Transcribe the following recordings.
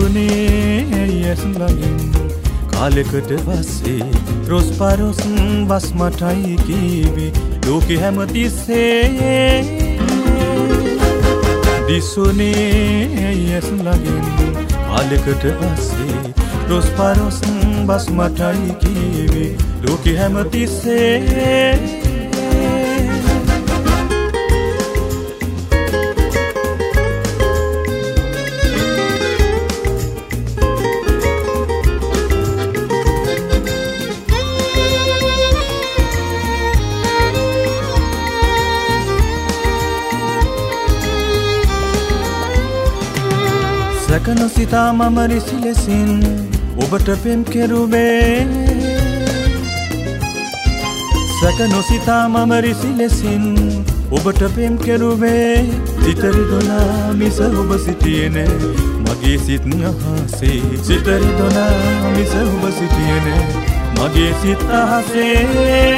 දිසුනේ ඇස් ළඟින් කාලෙකට පස්සේ රොස් පරොස් බස් මටයි කීවේ ලෝකෙ හැමතිස්සේ දිසුනේ ඇස් ළඟින් කාලෙකට පස්සේ රොස් පරොස් බස් මටයි කීවේ ලෝකෙ හැමතිස්සේ සැකනොසිතා මම රිසිලෙසින් ඔබට පෙම් කෙරුවේ සැකනොසිතා මම රිසිලෙසින් ඔබට පෙම් කෙරුවේ සිතරිදොනා මිස ඔබ සිටියේ නෑ මගේ සිත් අහසේ සිතරිදොනා මිස ඔබ සිටියේ නෑ මගේ සිත් අහසේ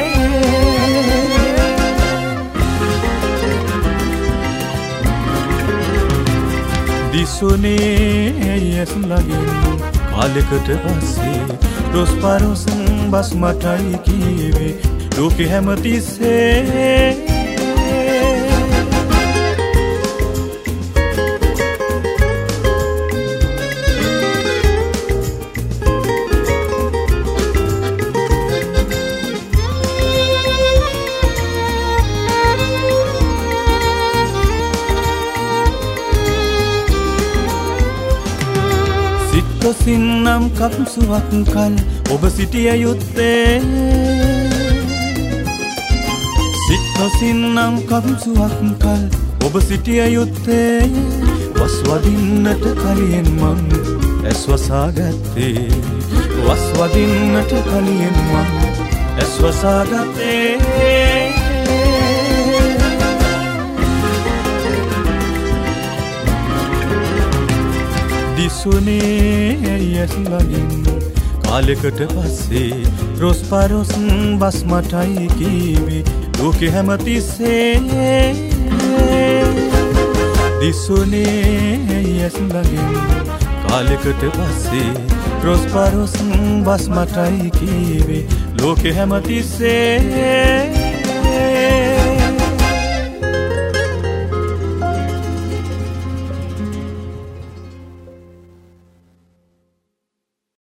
දිසුනේ ඇස් ළඟින් කාලෙකට පස්සේ රොස් පරොස් බස් මටයි කීවේ ලෝකෙ හැමතිස්සේ සින්නම් කපුසුවක් කල් ඔබ සිටිය යුත්තේ සින්නම් කපුසුවක් කල් ඔබ සිටිය යුත්තේ වස් වදින්නට කලින් මං ඇස් වසාගත්තේ වස් වදින්නට කලින් මං ඇස් වසාගත්තේ දිසුනේ ඇස් ළඟින් කාලෙකට පස්සේ රොස් පරොස් බස් මටයි කීවේ ලෝකෙ හැමතිස්සේ දිසුනේ ඇස් ළඟින් කාලෙකට පස්සේ රොස් පරොස් බස් මටයි කීවේ ලෝකෙ හැමතිස්සේ